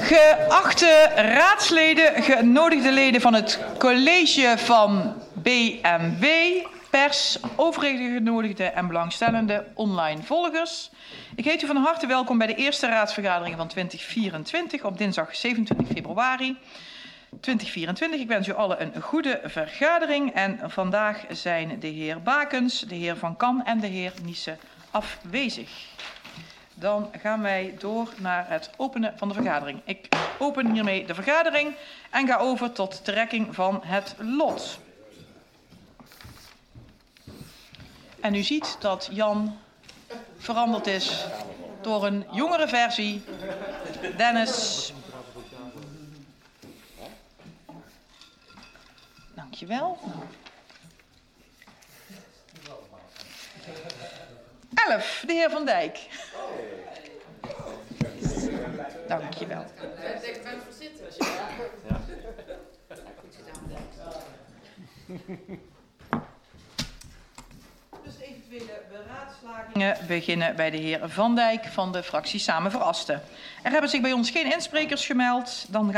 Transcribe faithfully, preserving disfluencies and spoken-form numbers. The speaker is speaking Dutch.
Geachte raadsleden, genodigde leden van het college van B M W, pers, overige genodigden en belangstellende online volgers. Ik heet u van harte welkom bij de eerste raadsvergadering van twintig vierentwintig op dinsdag zevenentwintig februari twintig vierentwintig. Ik wens u allen een goede vergadering en vandaag zijn de heer Bakens, de heer Van Kan en de heer Niesse afwezig. Dan gaan wij door naar het openen van de vergadering. Ik open hiermee de vergadering en ga over tot trekking van het lot. En u ziet dat Jan veranderd is door een jongere versie. Dennis. Dankjewel. elf, de heer Van Dijk. Dankjewel. Ik ben voor zitten. Dus de eventuele beraadslagingen beginnen bij de heer Van Dijk van de fractie Samen voor Asten. Er hebben zich bij ons geen insprekers gemeld. Dan gaan